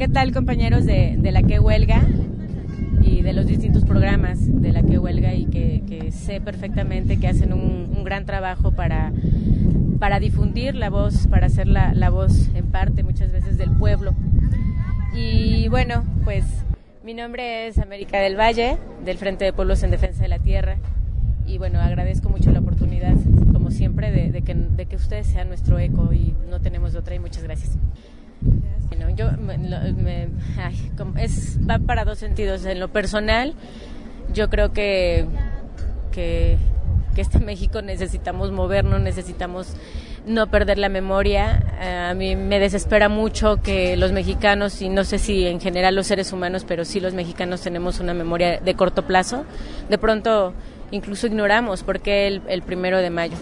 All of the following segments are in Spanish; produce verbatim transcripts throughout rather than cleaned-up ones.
¿Qué tal, compañeros de, de La Que Huelga y de los distintos programas de La Que Huelga, y que, que sé perfectamente que hacen un, un gran trabajo para, para difundir la voz, para hacer la, la voz en parte muchas veces del pueblo? Y bueno, pues mi nombre es América del Valle, del Frente de Pueblos en Defensa de la Tierra, y bueno, agradezco mucho la oportunidad, como siempre, de, de, que, de que ustedes sean nuestro eco, y no tenemos de otra, y muchas gracias. Bueno, yo me, me, ay, es, va para dos sentidos. En lo personal, yo creo que, que, que este México necesitamos movernos, necesitamos no perder la memoria. A mí me desespera mucho que los mexicanos, y no sé si en general los seres humanos, pero sí los mexicanos tenemos una memoria de corto plazo. De pronto incluso ignoramos por qué el, el primero de mayo,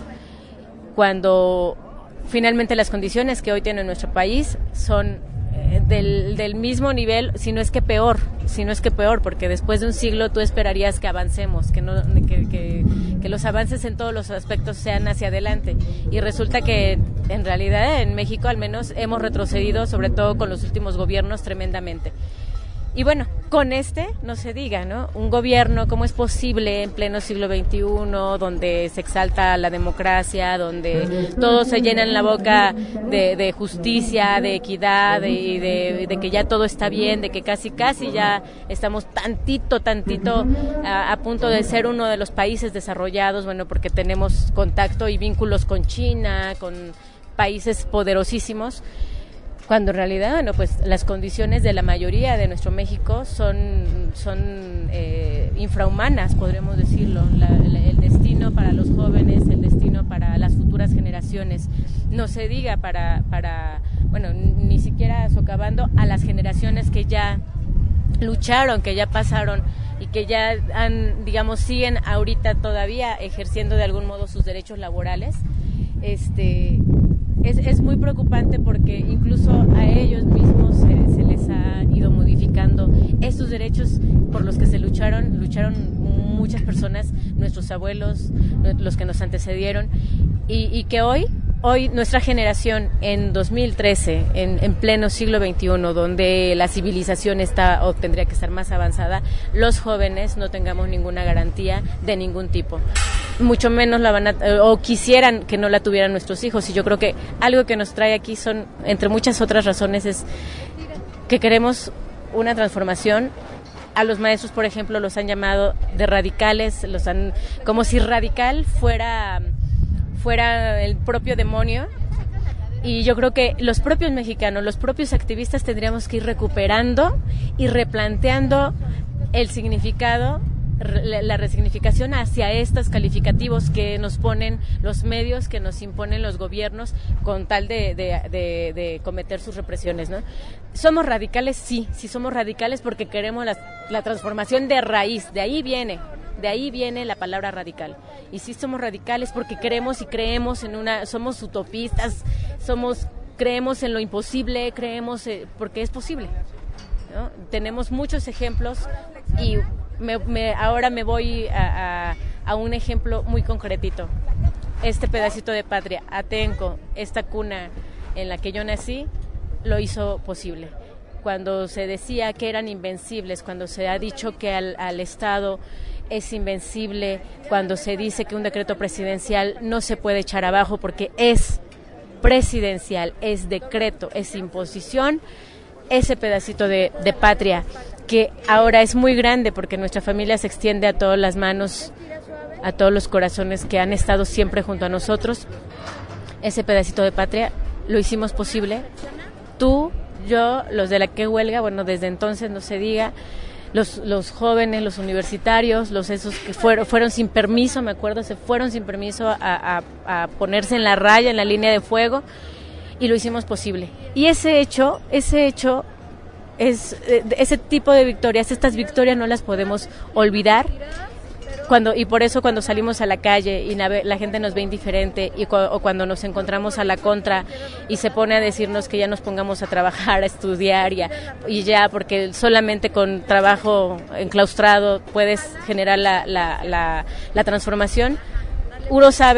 cuando finalmente las condiciones que hoy tiene nuestro país son eh, del, del mismo nivel, si no es que peor, si no es que peor, porque después de un siglo tú esperarías que avancemos, que, no, que, que, que los avances en todos los aspectos sean hacia adelante, y resulta que en realidad en México al menos hemos retrocedido, sobre todo con los últimos gobiernos, tremendamente. Y bueno, con este no se diga, ¿no? Un gobierno, ¿cómo es posible en pleno siglo veintiuno, donde se exalta la democracia, donde todos se llenan la boca de, de justicia, de equidad, y de, de, de que ya todo está bien, de que casi casi ya estamos tantito, tantito a, a punto de ser uno de los países desarrollados, bueno, porque tenemos contacto y vínculos con China, con países poderosísimos, cuando en realidad, bueno, pues las condiciones de la mayoría de nuestro México son, son eh, infrahumanas, podremos decirlo. La, la, el destino para los jóvenes, el destino para las futuras generaciones, no se diga para, para bueno, ni siquiera socavando a las generaciones que ya lucharon, que ya pasaron y que ya han, digamos, siguen ahorita todavía ejerciendo de algún modo sus derechos laborales. Este... Es, es muy preocupante porque incluso a ellos mismos se, se les ha ido modificando estos derechos por los que se lucharon, lucharon muchas personas, nuestros abuelos, los que nos antecedieron, y, y que hoy, hoy nuestra generación en dos mil trece, en, en pleno siglo veintiuno, donde la civilización está o tendría que estar más avanzada, los jóvenes no tengamos ninguna garantía de ningún tipo. Mucho menos la van a, o quisieran que no la tuvieran nuestros hijos, y yo creo que algo que nos trae aquí son, entre muchas otras razones, es que queremos una transformación. A los maestros, por ejemplo, los han llamado de radicales, los han, como si radical fuera, fuera el propio demonio, y yo creo que los propios mexicanos, los propios activistas tendríamos que ir recuperando y replanteando el significado, la resignificación hacia estos calificativos que nos ponen los medios, que nos imponen los gobiernos con tal de, de, de, de cometer sus represiones, ¿no? ¿Somos radicales? Sí, sí somos radicales porque queremos la, la transformación de raíz, de ahí viene, de ahí viene la palabra radical. Y sí somos radicales porque queremos y creemos en una, somos utopistas, somos, creemos en lo imposible, creemos eh, porque es posible, ¿no? Tenemos muchos ejemplos, y Me, me, ahora me voy a, a, a un ejemplo muy concretito. Este pedacito de patria, Atenco, esta cuna en la que yo nací, lo hizo posible. Cuando se decía que eran invencibles, cuando se ha dicho que al, al Estado es invencible, cuando se dice que un decreto presidencial no se puede echar abajo porque es presidencial, es decreto, es imposición, ese pedacito de, de patria, que ahora es muy grande porque nuestra familia se extiende a todas las manos, a todos los corazones que han estado siempre junto a nosotros. Ese pedacito de patria lo hicimos posible. Tú, yo, los de La Que Huelga, bueno, desde entonces no se diga, los, los jóvenes, los universitarios, los esos que fueron, fueron sin permiso, me acuerdo, se fueron sin permiso a, a, a ponerse en la raya, en la línea de fuego, y lo hicimos posible. Y ese hecho, ese hecho... Es, ese tipo de victorias, estas victorias no las podemos olvidar, cuando y por eso cuando salimos a la calle y la, la gente nos ve indiferente, y cu- o cuando nos encontramos a la contra y se pone a decirnos que ya nos pongamos a trabajar, a estudiar y, a, y ya, porque solamente con trabajo enclaustrado puedes generar la, la, la, la transformación, uno sabe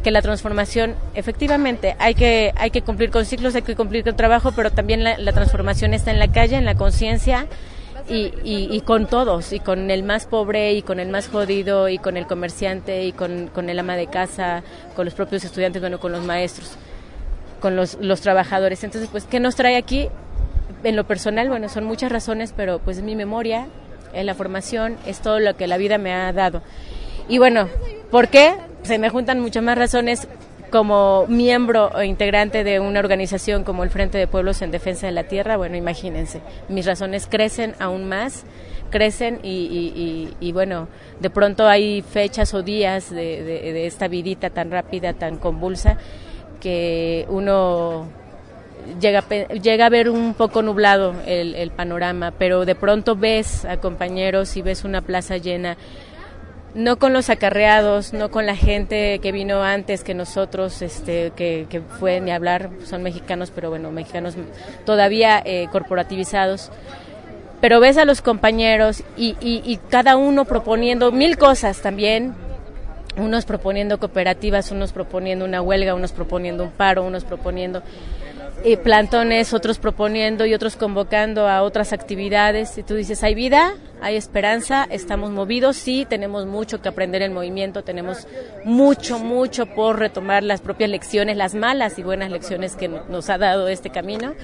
que la transformación, efectivamente, hay que, hay que cumplir con ciclos, hay que cumplir con trabajo, pero también la, la transformación está en la calle, en la conciencia, y, y, y con todos, y con el más pobre, y con el más jodido, y con el comerciante, y con, con el ama de casa, con los propios estudiantes, bueno, con los maestros, con los, los trabajadores. Entonces, pues, ¿qué nos trae aquí? En lo personal, bueno, son muchas razones, pero pues mi memoria, en la formación, es todo lo que la vida me ha dado. Y bueno, ¿por qué? Se me juntan muchas más razones como miembro o integrante de una organización como el Frente de Pueblos en Defensa de la Tierra. Bueno, imagínense, mis razones crecen aún más, crecen y, y, y, y bueno, de pronto hay fechas o días de, de, de esta vidita tan rápida, tan convulsa, que uno llega, llega a ver un poco nublado el, el panorama, pero de pronto ves a compañeros y ves una plaza llena, no con los acarreados, no con la gente que vino antes que nosotros, este, que, que fue ni hablar, son mexicanos, pero bueno, mexicanos todavía eh, corporativizados, pero ves a los compañeros y, y, y cada uno proponiendo mil cosas también, unos proponiendo cooperativas, unos proponiendo una huelga, unos proponiendo un paro, unos proponiendo eh, plantones, otros proponiendo y otros convocando a otras actividades, y tú dices, hay vida, hay esperanza, estamos movidos, sí, tenemos mucho que aprender en movimiento, tenemos mucho, mucho por retomar las propias lecciones, las malas y buenas lecciones que nos ha dado este camino,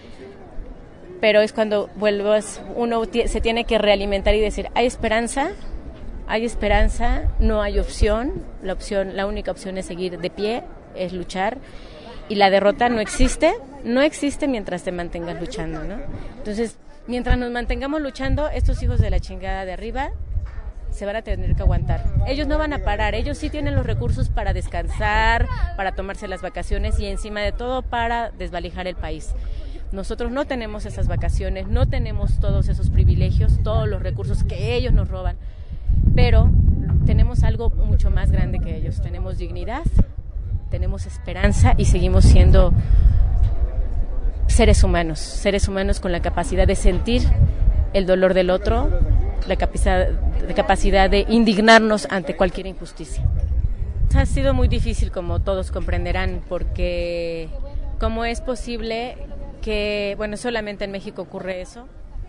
pero es cuando vuelves, uno t- se tiene que realimentar y decir, hay esperanza, hay esperanza, no hay opción, la opción, la única opción es seguir de pie, es luchar, y la derrota no existe, no existe mientras te mantengas luchando, ¿no? Entonces, mientras nos mantengamos luchando, estos hijos de la chingada de arriba se van a tener que aguantar. Ellos no van a parar, ellos sí tienen los recursos para descansar, para tomarse las vacaciones y encima de todo para desvalijar el país. Nosotros no tenemos esas vacaciones, no tenemos todos esos privilegios, todos los recursos que ellos nos roban, pero tenemos algo mucho más grande que ellos, tenemos dignidad, tenemos esperanza y seguimos siendo seres humanos, seres humanos con la capacidad de sentir el dolor del otro, la capacidad, la capacidad de indignarnos ante cualquier injusticia. Ha sido muy difícil, como todos comprenderán, porque ¿cómo es posible que, bueno, solamente en México ocurre eso,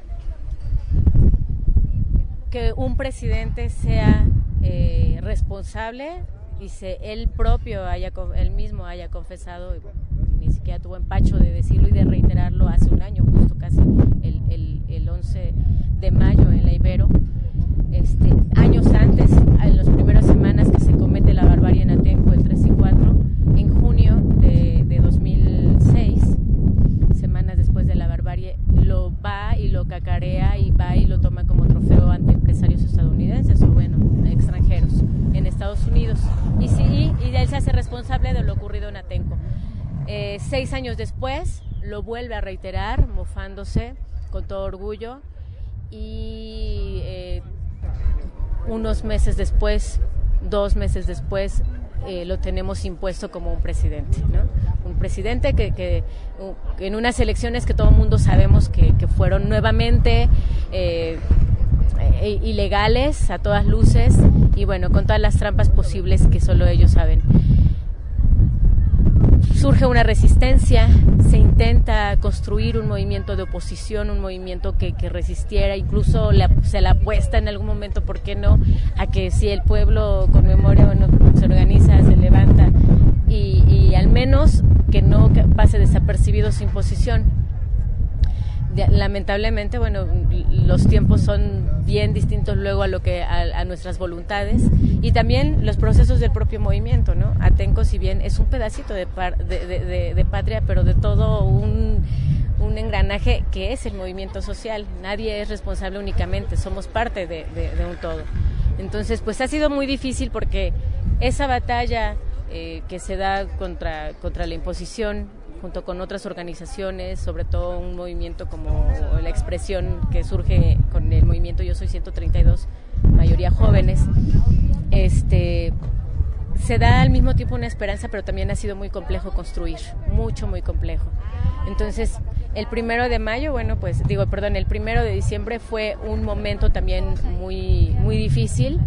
que un presidente sea eh, responsable y se, él propio, haya, él mismo haya confesado, y bueno, ni siquiera tuvo empacho de decirlo y de reiterarlo hace un año, justo casi el, el, el once de mayo en la Ibero, este, años antes, en las primeras semanas que se comete la barbarie en Atenco, el tres y cuatro, en junio de, de dos mil seis, semanas después de la barbarie, lo va y lo cacarea y va y lo toma como trofeo ante empresarios estadounidenses o bueno, extranjeros en Estados Unidos, y sí, y él se hace responsable de lo ocurrido en Atenco. Eh, seis años después lo vuelve a reiterar, mofándose con todo orgullo, y eh, unos meses después, dos meses después, eh, lo tenemos impuesto como un presidente, ¿no? Un presidente que, que uh, en unas elecciones que todo el mundo sabemos que, que fueron nuevamente eh, eh, ilegales a todas luces, y bueno, con todas las trampas posibles que solo ellos saben. Surge una resistencia, se intenta construir un movimiento de oposición, un movimiento que, que resistiera, incluso la, se la apuesta en algún momento, ¿por qué no?, a que si el pueblo con memoria, bueno, se organiza, se levanta, y, y al menos que no pase desapercibido su imposición. Lamentablemente, bueno, los tiempos son bien distintos luego a lo que a, a nuestras voluntades, y también los procesos del propio movimiento, ¿no? Atenco, si bien es un pedacito de, par, de, de, de, de patria, pero de todo un, un engranaje que es el movimiento social. Nadie es responsable únicamente, somos parte de, de, de un todo. Entonces, pues ha sido muy difícil porque esa batalla eh, que se da contra, contra la imposición, junto con otras organizaciones, sobre todo un movimiento como la expresión que surge con el movimiento Yo Soy ciento treinta y dos, mayoría jóvenes, este, se da al mismo tiempo una esperanza, pero también ha sido muy complejo construir, mucho, muy complejo. Entonces, el primero de mayo, bueno, pues, digo, perdón, el primero de diciembre fue un momento también muy, muy difícil,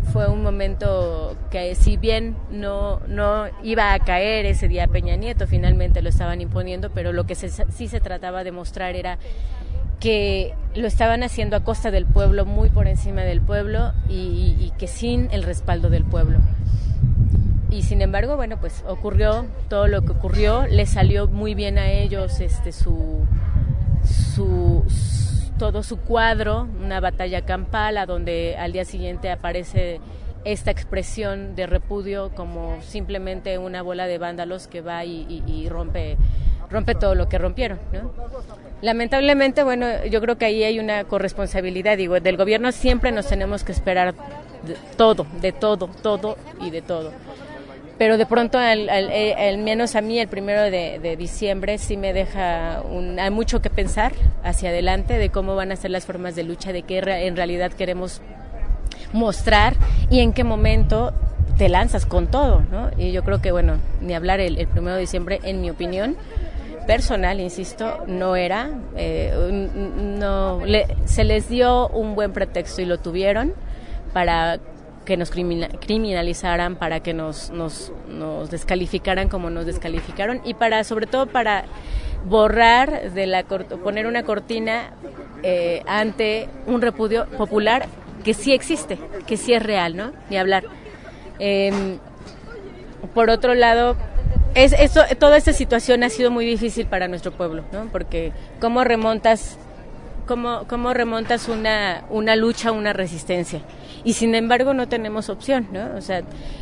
fue un momento que si bien no, no iba a caer ese día Peña Nieto, finalmente lo estaban imponiendo, pero lo que se, sí se trataba de mostrar era que lo estaban haciendo a costa del pueblo, muy por encima del pueblo y, y que sin el respaldo del pueblo. Y sin embargo, bueno, pues ocurrió todo lo que ocurrió, les salió muy bien a ellos este su, su, su todo su cuadro, una batalla campal, a donde al día siguiente aparece esta expresión de repudio como simplemente una bola de vándalos que va y, y, y rompe rompe todo lo que rompieron, ¿no? Lamentablemente, bueno, yo creo que ahí hay una corresponsabilidad, digo, del gobierno siempre nos tenemos que esperar de todo, de todo, todo y de todo. Pero de pronto, al, al, al menos a mí, el primero de, de diciembre sí me deja un, hay mucho que pensar hacia adelante de cómo van a ser las formas de lucha, de qué en realidad queremos mostrar y en qué momento te lanzas con todo, ¿no? Y yo creo que, bueno, ni hablar el, el primero de diciembre, en mi opinión personal, insisto, no era, eh, no le, se les dio un buen pretexto y lo tuvieron para que nos criminalizaran, para que nos, nos, nos descalificaran como nos descalificaron y para, sobre todo, para borrar de la poner una cortina eh, ante un repudio popular que sí existe, que sí es real, ¿no? Ni hablar. Eh, por otro lado, es eso, toda esta situación ha sido muy difícil para nuestro pueblo, ¿no? Porque cómo remontas cómo cómo remontas una una lucha, una resistencia. Y sin embargo no tenemos opción, ¿no? O sea,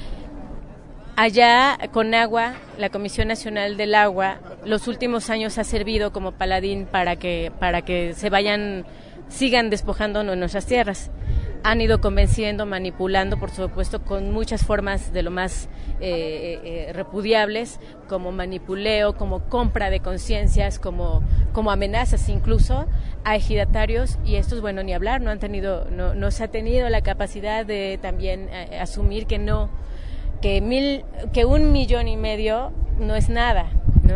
allá con agua, la Comisión Nacional del Agua, los últimos años ha servido como paladín para que para que se vayan, sigan despojándonos nuestras tierras. Han ido convenciendo, manipulando, por supuesto, con muchas formas de lo más eh, eh, repudiables, como manipuleo, como compra de conciencias, como, como amenazas incluso a ejidatarios, y estos, bueno, ni hablar, no han tenido, no, no se ha tenido la capacidad de también eh, asumir que no, que mil, que un millón y medio no es nada, ¿no?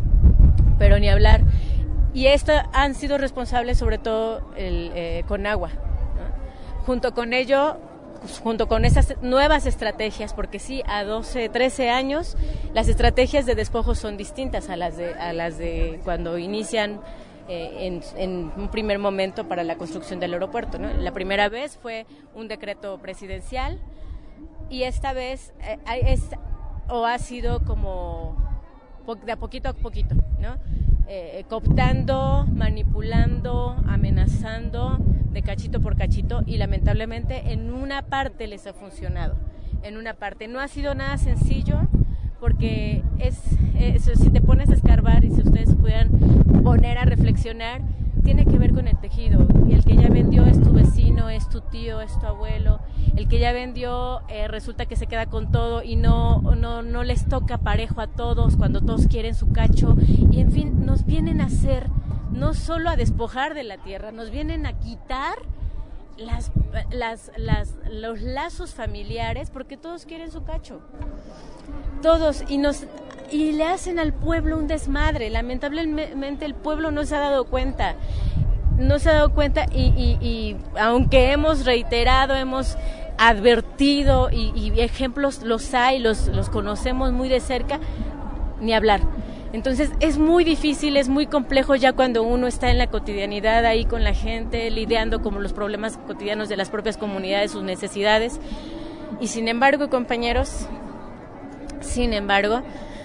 Pero ni hablar. Y esto han sido responsables sobre todo el, eh, con agua. Junto con ello, junto con esas nuevas estrategias, porque sí, a doce, trece años, las estrategias de despojo son distintas a las de, a las de cuando inician eh, en, en un primer momento para la construcción del aeropuerto, ¿no? La primera vez fue un decreto presidencial y esta vez eh, es, o ha sido como de a poquito a poquito, ¿no? Eh, cooptando, manipulando, amenazando de cachito por cachito y lamentablemente en una parte les ha funcionado, en una parte. No ha sido nada sencillo porque es, es si te pones a escarbar y si ustedes pudieran poner a reflexionar, tiene que ver con el tejido. Y el que ya vendió es tu vecino, es tu tío, es tu abuelo. El que ya vendió eh, resulta que se queda con todo y no, no, no les toca parejo a todos cuando todos quieren su cacho. Y en fin, nos vienen a hacer, no solo a despojar de la tierra, nos vienen a quitar las, las, las, los lazos familiares porque todos quieren su cacho. Todos, y nos y le hacen al pueblo un desmadre. Lamentablemente el pueblo no se ha dado cuenta, no se ha dado cuenta y, y, y aunque hemos reiterado, hemos advertido y, y ejemplos los hay, los, los conocemos muy de cerca, ni hablar. Entonces es muy difícil, es muy complejo ya cuando uno está en la cotidianidad ahí con la gente, lidiando con los problemas cotidianos de las propias comunidades, sus necesidades. Y sin embargo, compañeros, sin embargo,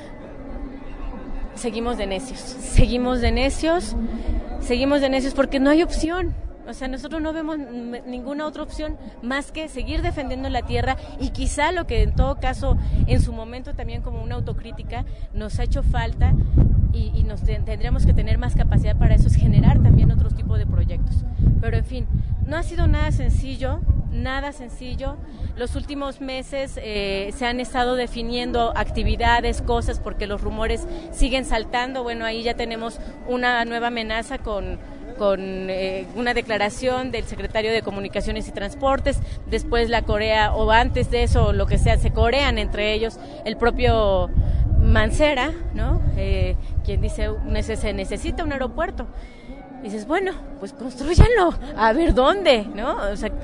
seguimos de necios, seguimos de necios, seguimos de necios porque no hay opción. O sea, nosotros no vemos ninguna otra opción más que seguir defendiendo la tierra y quizá lo que en todo caso, en su momento también como una autocrítica, nos ha hecho falta y, y nos tendríamos que tener más capacidad para eso, es generar también otros tipos de proyectos. Pero en fin, no ha sido nada sencillo, nada sencillo. Los últimos meses eh, se han estado definiendo actividades, cosas, porque los rumores siguen saltando. Bueno, ahí ya tenemos una nueva amenaza con... con eh, una declaración del secretario de Comunicaciones y Transportes, después la Corea, o antes de eso, lo que sea, se corean entre ellos, el propio Mancera, ¿no? Eh, quien dice, se necesita un aeropuerto. Y dices, bueno, pues construyanlo, a ver dónde, ¿no? O sea,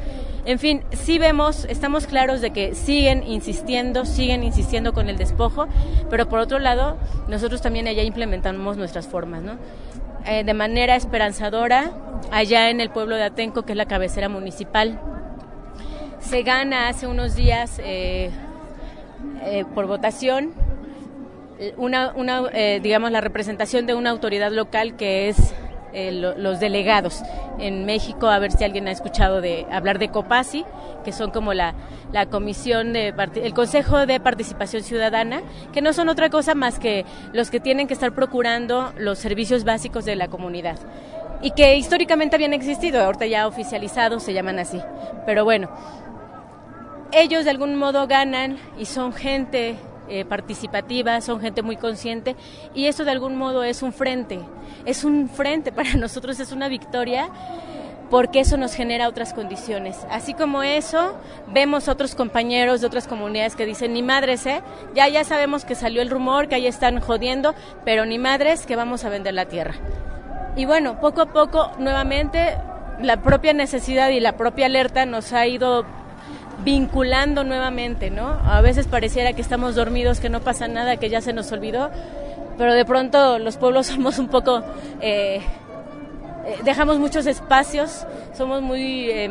En fin, sí vemos, estamos claros de que siguen insistiendo, siguen insistiendo con el despojo, pero por otro lado, nosotros también allá implementamos nuestras formas, ¿no? Eh, de manera esperanzadora, allá en el pueblo de Atenco, que es la cabecera municipal, se gana hace unos días eh, eh, por votación una, una eh, digamos, la representación de una autoridad local que es eh, lo, los delegados en México. A ver si alguien ha escuchado de hablar de COPACI, que son como la, la comisión de el Consejo de Participación Ciudadana, que no son otra cosa más que los que tienen que estar procurando los servicios básicos de la comunidad y que históricamente habían existido, ahorita ya oficializados se llaman así, pero bueno, ellos de algún modo ganan y son gente eh, participativa, son gente muy consciente, y eso de algún modo es un frente, es un frente para nosotros, es una victoria, porque eso nos genera otras condiciones. Así como eso, vemos otros compañeros de otras comunidades que dicen, ni madres, ¿eh? ya, ya sabemos que salió el rumor, que ahí están jodiendo, pero ni madres que vamos a vender la tierra. Y bueno, poco a poco, nuevamente, la propia necesidad y la propia alerta nos ha ido vinculando nuevamente, ¿no? A veces pareciera que estamos dormidos, que no pasa nada, que ya se nos olvidó, pero de pronto los pueblos somos un poco, eh, eh, dejamos muchos espacios, somos muy eh,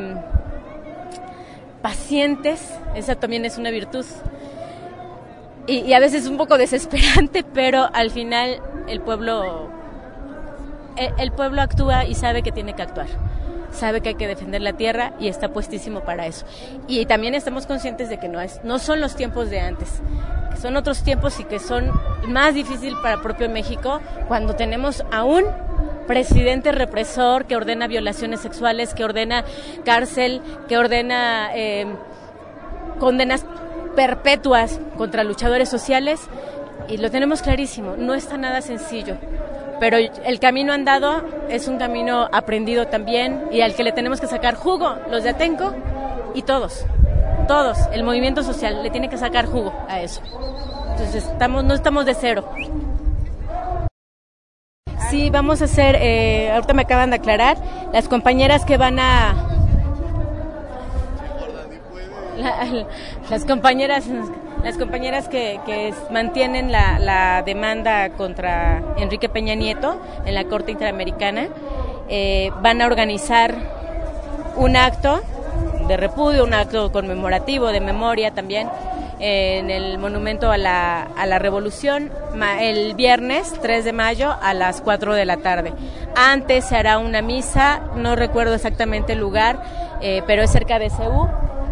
pacientes, esa también es una virtud, y, y a veces un poco desesperante, pero al final el pueblo, el, el pueblo actúa y sabe que tiene que actuar. Sabe que hay que defender la tierra y está puestísimo para eso. Y también estamos conscientes de que no es, no son los tiempos de antes, que son otros tiempos y que son más difíciles para el propio México cuando tenemos a un presidente represor que ordena violaciones sexuales, que ordena cárcel, que ordena eh, condenas perpetuas contra luchadores sociales, y lo tenemos clarísimo, no está nada sencillo. Pero el camino andado es un camino aprendido también y al que le tenemos que sacar jugo, los de Atenco y todos, todos, el movimiento social le tiene que sacar jugo a eso. Entonces estamos, no estamos de cero. Sí, vamos a hacer, eh, ahorita me acaban de aclarar, las compañeras que van a... La, las compañeras... Las compañeras que, que mantienen la, la demanda contra Enrique Peña Nieto en la Corte Interamericana eh, van a organizar un acto de repudio, un acto conmemorativo, de memoria también, eh, en el Monumento a la, a la Revolución el viernes tres de mayo a las cuatro de la tarde. Antes se hará una misa, no recuerdo exactamente el lugar, eh, pero es cerca de C U.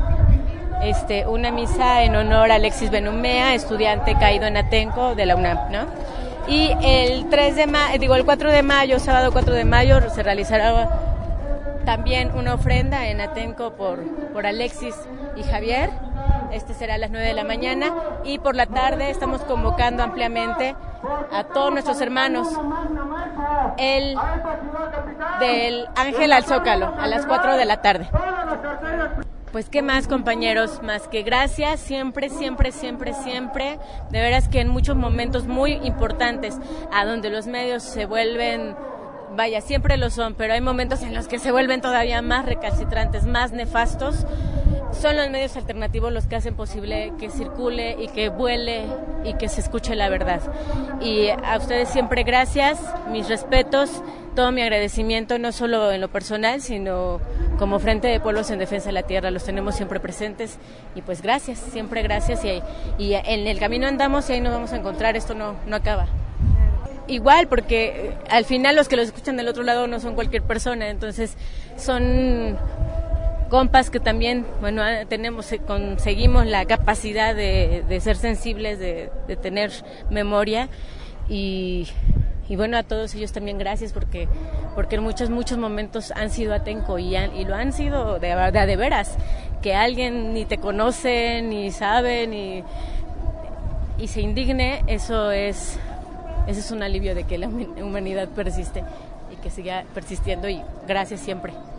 Este, una misa en honor a Alexis Benumea, estudiante caído en Atenco de la UNAM, ¿no? Y el tres de mayo, digo el cuatro de mayo, sábado cuatro de mayo, se realizará también una ofrenda en Atenco por, por Alexis y Javier. Este será a las nueve de la mañana, y por la tarde estamos convocando ampliamente a todos nuestros hermanos el del Ángel al Zócalo a las cuatro de la tarde. Pues qué más, compañeros, más que gracias, siempre, siempre, siempre, siempre, de veras que en muchos momentos muy importantes, a donde los medios se vuelven, vaya, siempre lo son, pero hay momentos en los que se vuelven todavía más recalcitrantes, más nefastos, son los medios alternativos los que hacen posible que circule y que vuele y que se escuche la verdad. Y a ustedes siempre gracias, mis respetos, todo mi agradecimiento, no solo en lo personal, sino como Frente de Pueblos en Defensa de la Tierra, los tenemos siempre presentes, y pues gracias, siempre gracias, y, y en el camino andamos y ahí nos vamos a encontrar, esto no, no acaba. Igual, porque al final los que los escuchan del otro lado no son cualquier persona, entonces son compas que también, bueno, tenemos, conseguimos la capacidad de, de ser sensibles, de, de tener memoria, y... Y bueno, a todos ellos también gracias, porque porque en muchos muchos momentos han sido Atenco y, han, y lo han sido de, de, de veras, que alguien ni te conoce, ni sabe, ni y se indigne, eso es eso es un alivio de que la humanidad persiste y que siga persistiendo, y gracias siempre.